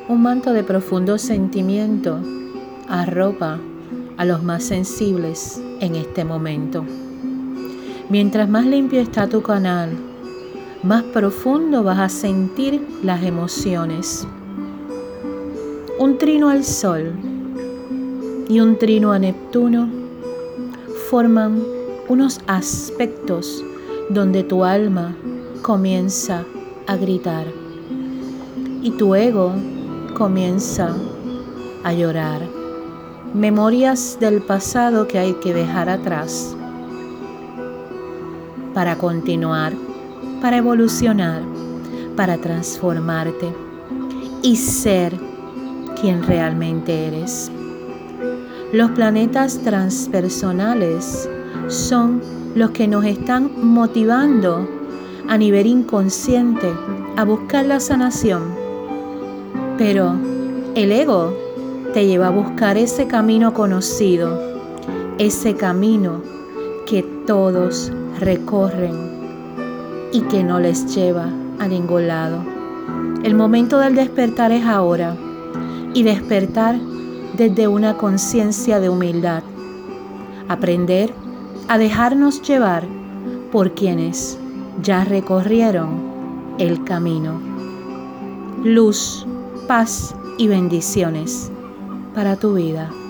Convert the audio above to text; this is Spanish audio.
Un manto de profundo sentimiento arropa a los más sensibles en este momento. Mientras más limpio está tu canal, más profundo vas a sentir las emociones. Un trino al Sol y un trino a Neptuno forman unos aspectos donde tu alma comienza a gritar y tu ego comienza a llorar. Memorias del pasado que hay que dejar atrás para continuar, para evolucionar, para transformarte y ser quien realmente eres. Los planetas transpersonales son los que nos están motivando a nivel inconsciente a buscar la sanación. Pero el ego te lleva a buscar ese camino conocido, ese camino que todos recorren y que no les lleva a ningún lado. El momento del despertar es ahora, y despertar desde una conciencia de humildad. Aprender a dejarnos llevar por quienes ya recorrieron el camino. Luz, paz y bendiciones para tu vida.